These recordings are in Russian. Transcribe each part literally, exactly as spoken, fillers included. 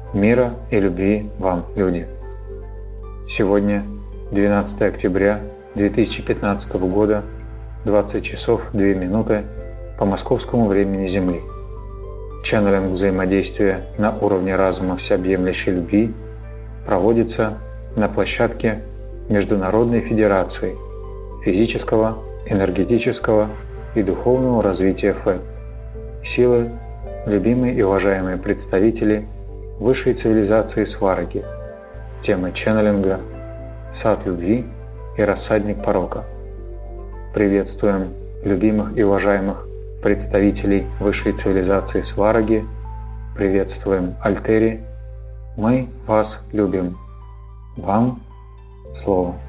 Мира и любви вам, люди! Сегодня двенадцатое октября две тысячи пятнадцатого года, двадцать часов две минуты по московскому времени Земли. Ченнелинг взаимодействия на уровне разума всеобъемлющей любви проводится на площадке Международной Федерации физического, энергетического и духовного развития ФЭД. Силы, любимые и уважаемые представители высшей цивилизации Свараги. Тема ченнелинга «Сад любви и рассадник порока». Приветствуем любимых и уважаемых представителей высшей цивилизации Свараги. Приветствуем Альтери. Мы вас любим. Вам слово.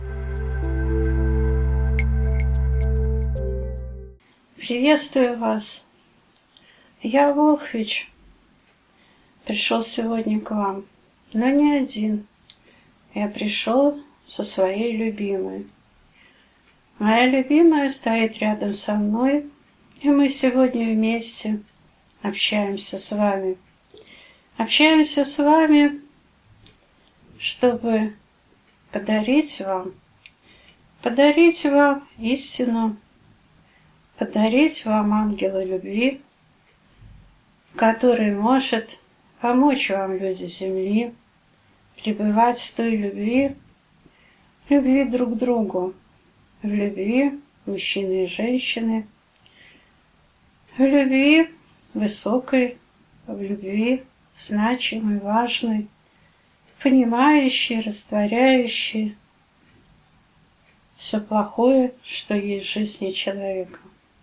Приветствую вас. Я Волхвич. Пришел сегодня к вам, но не один. Я пришел со своей любимой. Моя любимая стоит рядом со мной, и мы сегодня вместе общаемся с вами. Общаемся с вами, чтобы подарить вам, подарить вам истину, подарить вам ангела любви, который может помочь вам, люди Земли, пребывать в той любви, любви друг к другу, в любви мужчины и женщины, в любви высокой, в любви значимой, важной, понимающей, растворяющей все плохое, что есть в жизни человека.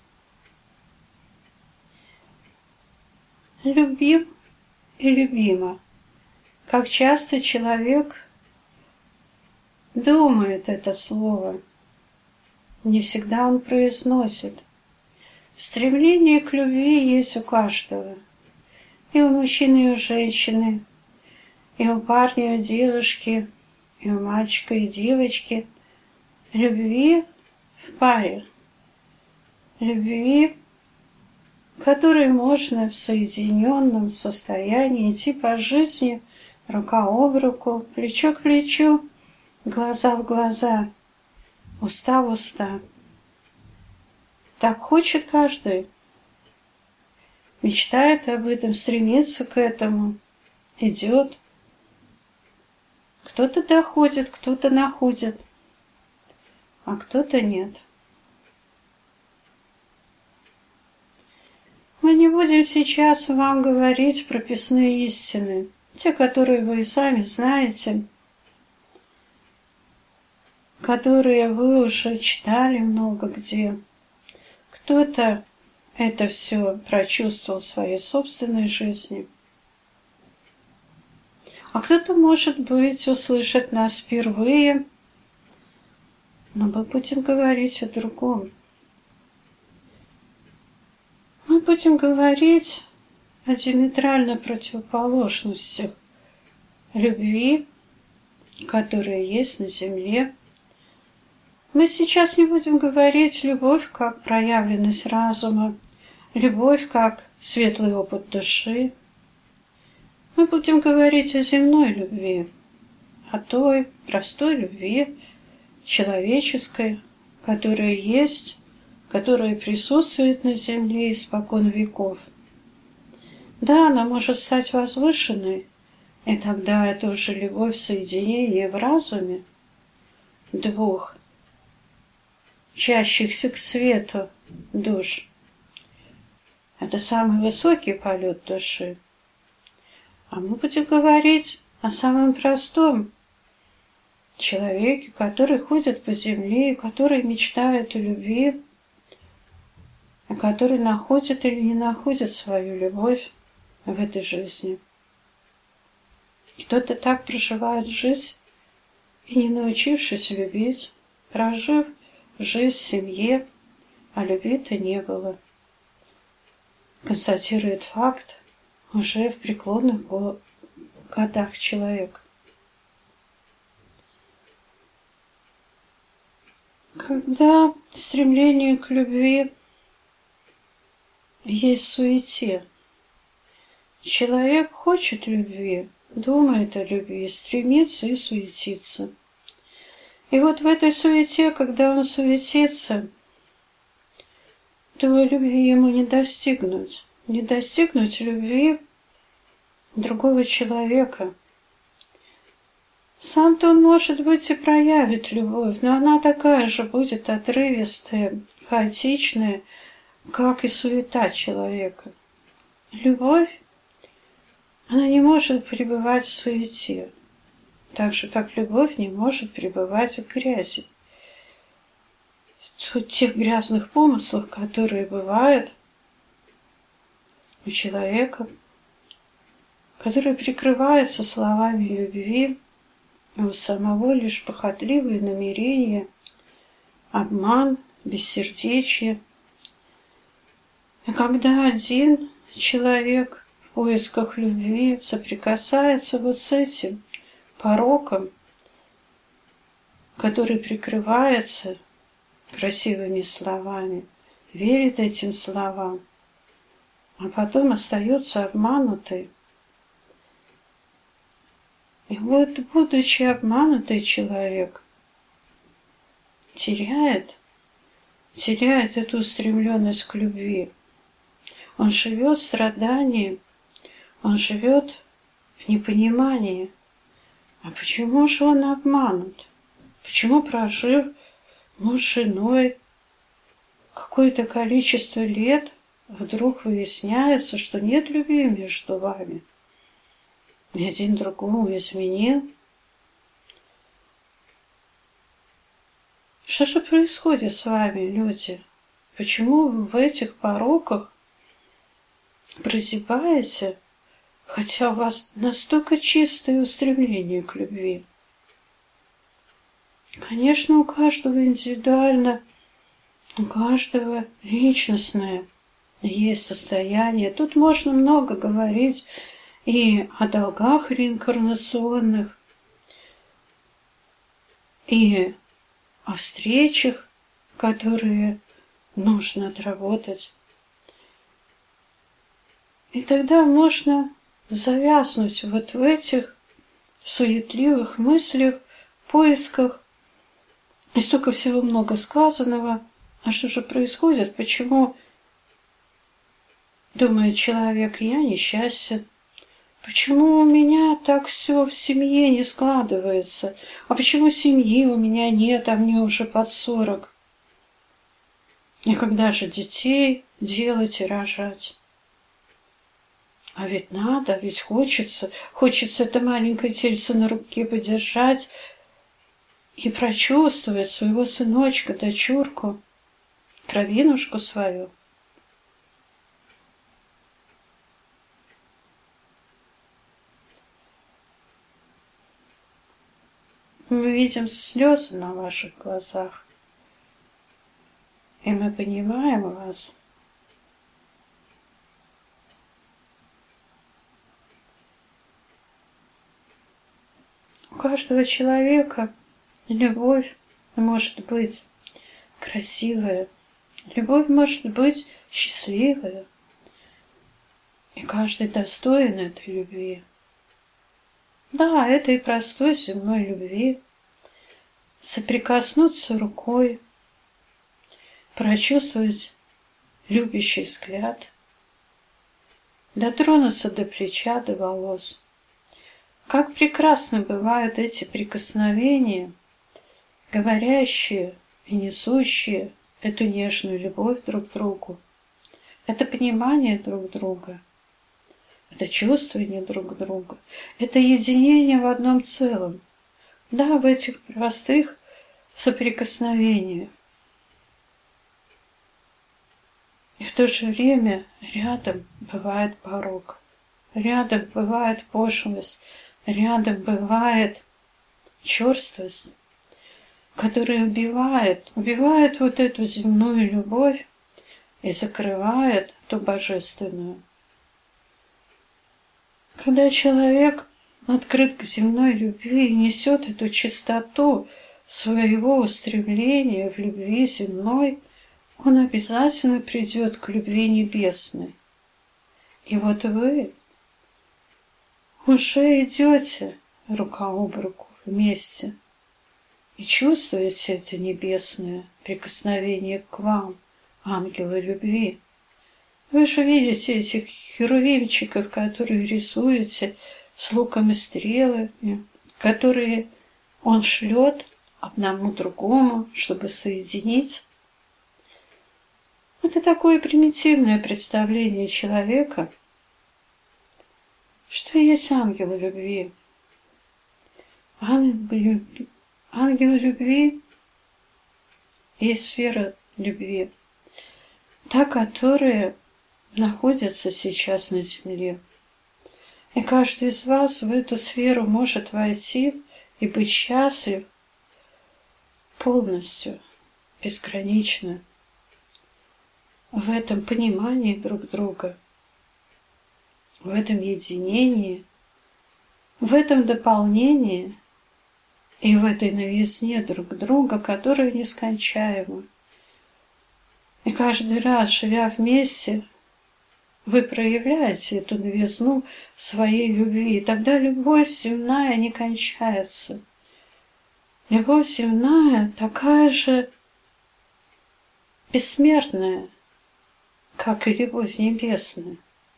Любим и любима. Как часто человек думает это слово, не всегда он произносит. Стремление к любви есть у каждого. И у мужчины, и у женщины, и у парня, и у девушки, и у мальчика, и девочки. Любви в паре. Любви, которой можно в соединенном состоянии идти по жизни рука об руку, плечо к плечу, глаза в глаза, уста в уста. Так хочет каждый. Мечтает об этом, стремится к этому, идет. Кто-то доходит, кто-то находит, а кто-то нет. Мы не будем сейчас вам говорить прописные истины, те, которые вы и сами знаете, которые вы уже читали много где. Кто-то это все прочувствовал в своей собственной жизни, а кто-то, может быть, услышит нас впервые, но мы будем говорить о другом. Мы будем говорить о диаметрально противоположностях любви, которая есть на Земле. Мы сейчас не будем говорить любовь как проявленность разума, любовь как светлый опыт души. Мы будем говорить о земной любви, о той простой любви, человеческой, которая есть, которая присутствует на Земле испокон веков. Да, она может стать возвышенной, и тогда это уже любовь соединения в разуме двух чащихся к свету душ. Это самый высокий полет души. А мы будем говорить о самом простом человеке, который ходит по земле, который мечтает о любви, и который находит или не находит свою любовь в этой жизни. Кто-то так проживает жизнь и не научившись любить, прожив жизнь в семье, а любви-то не было. Констатирует факт уже в преклонных годах человек. Когда стремление к любви есть в суете, Человек хочет любви, думает о любви, стремится и суетится. И вот в этой суете, когда он суетится, то любви ему не достигнуть. Не достигнуть любви другого человека. Сам-то он, может быть, и проявит любовь, но она такая же будет отрывистая, хаотичная, как и суета человека. Любовь, она не может пребывать в суете, так же, как любовь не может пребывать в грязи. В тех грязных помыслах, которые бывают у человека, который прикрывается словами любви, а у самого лишь похотливые намерения, обман, бессердечие. И когда один человек в поисках любви соприкасается вот с этим пороком, который прикрывается красивыми словами, верит этим словам, а потом остается обманутый. И вот, будучи обманутый человек, теряет, теряет эту устремленность к любви. Он живет в страдании, он живет в непонимании. А почему же он обманут? Почему, прожив муж с женой какое-то количество лет, вдруг выясняется, что нет любви между вами? И один другому изменил. Что же происходит с вами, люди? Почему вы в этих пороках прозябаете, хотя у вас настолько чистое устремление к любви? Конечно, у каждого индивидуально, у каждого личностное есть состояние. Тут можно много говорить и о долгах реинкарнационных, и о встречах, которые нужно отработать. И тогда можно завязнуть вот в этих суетливых мыслях, поисках. И столько всего много сказанного. А что же происходит? Почему, думает человек, я несчастен? Почему у меня так все в семье не складывается? А почему семьи у меня нет, а мне уже под сорок? И когда же детей делать и рожать? А ведь надо, ведь хочется, хочется это маленькое тельце на руке подержать и прочувствовать своего сыночка, дочурку, кровинушку свою. Мы видим слезы на ваших глазах, и мы понимаем вас. У каждого человека любовь может быть красивая, любовь может быть счастливая, и каждый достоин этой любви. Да, этой простой земной любви, соприкоснуться рукой, прочувствовать любящий взгляд, дотронуться до плеча, до волос. Как прекрасно бывают эти прикосновения, говорящие и несущие эту нежную любовь друг к другу, это понимание друг друга, это чувствование друг друга, это единение в одном целом. Да, в этих простых соприкосновениях. И в то же время рядом бывает порок, рядом бывает пошлость, рядом бывает черствость, которая убивает, убивает вот эту земную любовь и закрывает ту божественную. Когда человек открыт к земной любви и несет эту чистоту своего устремления в любви земной, он обязательно придет к любви небесной. И вот вы, уже идете рука об руку вместе и чувствуете это небесное прикосновение к вам, ангелы любви. Вы же видите этих херувимчиков, которые рисуете с луком и стрелами, которые он шлет одному другому, чтобы соединить. Это такое примитивное представление человека, что есть ангелы любви. Ангелы любви, ангелы любви есть сфера любви, та, которая находится сейчас на земле. И каждый из вас в эту сферу может войти и быть счастлив полностью, безгранично, в этом понимании друг друга, в этом единении, в этом дополнении и в этой новизне друг друга, которая нескончаема. И каждый раз, живя вместе, вы проявляете эту новизну своей любви. И тогда любовь земная не кончается. Любовь земная такая же бессмертная, как и любовь небесная.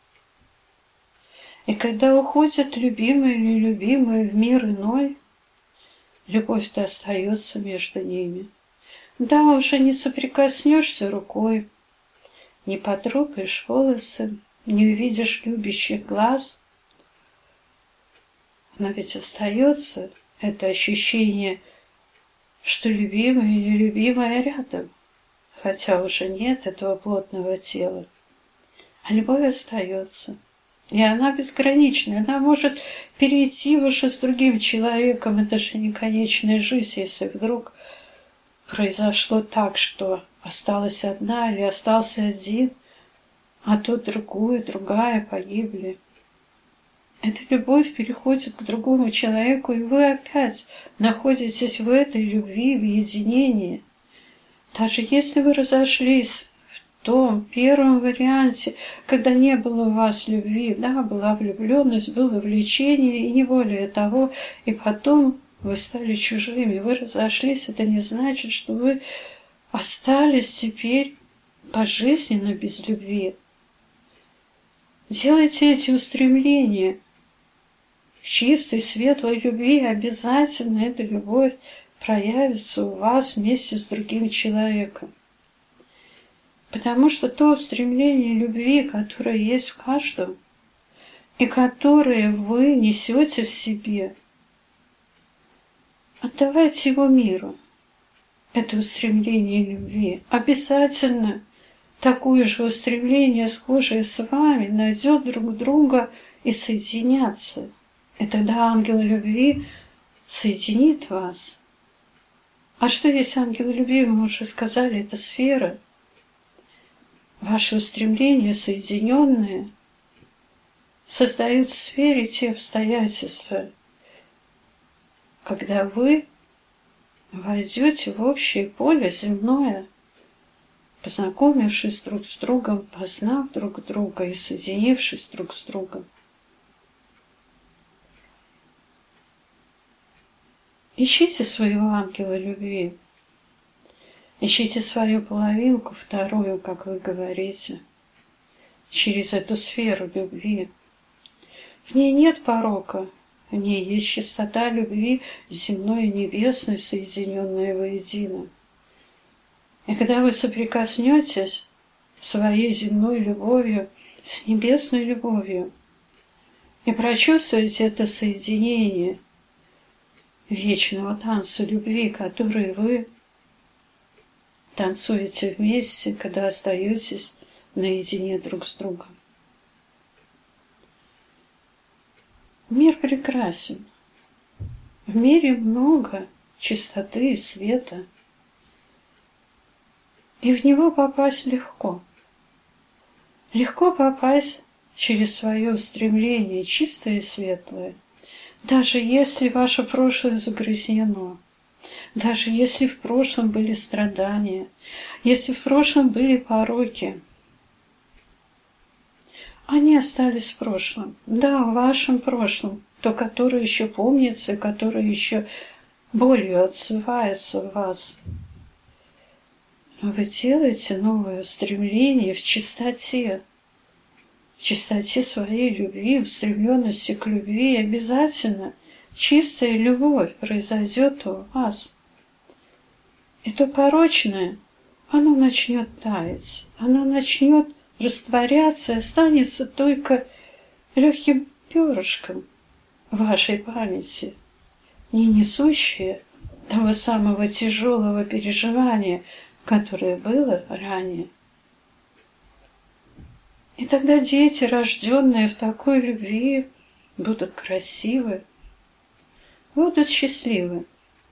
И когда уходят любимые или любимые в мир иной, любовь-то остается между ними. Да, уже не соприкоснешься рукой, не потрогаешь волосы, не увидишь любящих глаз, но ведь остается это ощущение, что любимый или любимая рядом, хотя уже нет этого плотного тела. А любовь остается. И она безграничная. Она может перейти уже с другим человеком. Это же не конечная жизнь, если вдруг произошло так, что осталась одна или остался один, а тот другой, другая погибли. Эта любовь переходит к другому человеку, и вы опять находитесь в этой любви, в единении. Даже если вы разошлись в том первом варианте, когда не было у вас любви, да, была влюбленность, было влечение, и не более того, и потом вы стали чужими, вы разошлись, это не значит, что вы остались теперь пожизненно без любви. Делайте эти устремления к чистой, светлой любви, обязательно эта любовь проявится у вас вместе с другим человеком. Потому что то устремление любви, которое есть в каждом, и которое вы несете в себе, отдавайте его миру. Это устремление любви. Обязательно такое же устремление, схожее с вами, найдет друг друга и соединятся. И тогда ангел любви соединит вас. А что есть ангел любви? Мы уже сказали, это сфера. Ваши устремления, соединенные, создают в сфере те обстоятельства, когда вы войдете в общее поле земное, познакомившись друг с другом, познав друг друга и соединившись друг с другом. Ищите своего ангела любви. Ищите свою половинку, вторую, как вы говорите, через эту сферу любви. В ней нет порока, в ней есть чистота любви, земной и небесной, соединенная воедино. И когда вы соприкоснетесь своей земной любовью с небесной любовью и прочувствуете это соединение вечного танца любви, который вы танцуете вместе, когда остаетесь наедине друг с другом. Мир прекрасен. В мире много чистоты и света. И в него попасть легко. Легко попасть через свое устремление, чистое и светлое. Даже если ваше прошлое загрязнено, даже если в прошлом были страдания, если в прошлом были пороки. они остались в прошлом. Да, в вашем прошлом, то, которое еще помнится, которое еще болью отзывается в вас. Но вы делаете новое устремление в чистоте, в чистоте своей любви, в устремленности к любви. И обязательно чистая любовь произойдет у вас. И то порочное, оно начнет таять, оно начнет растворяться и останется только легким перышком вашей памяти, не несущее того самого тяжелого переживания, которое было ранее. И тогда дети, рожденные в такой любви, будут красивы, будут счастливы,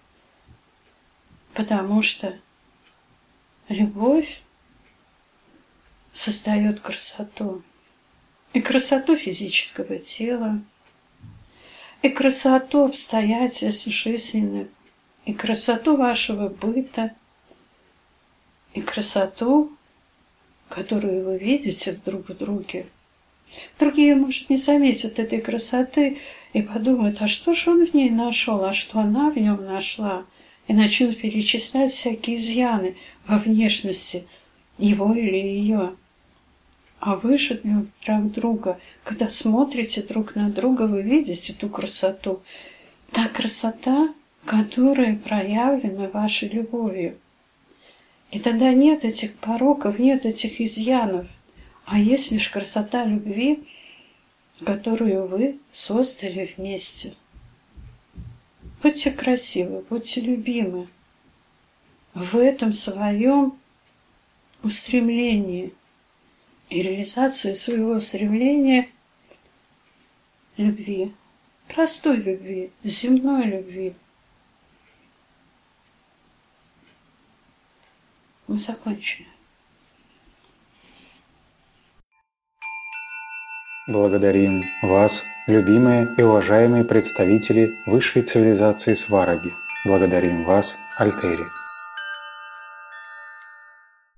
потому что любовь создает красоту. И красоту физического тела, и красоту обстоятельств жизненных, и красоту вашего быта, и красоту, которую вы видите друг в друге. Другие, может, не заметят этой красоты и подумают, а что же он в ней нашел, а что она в нем нашла, и начнут перечислять всякие изъяны во внешности его или ее. А вы же друг друга, когда смотрите друг на друга, вы видите ту красоту. Та красота, которая проявлена вашей любовью. И тогда нет этих пороков, нет этих изъянов, а есть лишь красота любви, которую вы создали вместе. Будьте красивы, будьте любимы в этом своем устремлении и реализации своего устремления любви, простой любви, земной любви. Мы закончили. Благодарим вас, любимые и уважаемые представители высшей цивилизации Свараги. Благодарим вас, Альтери.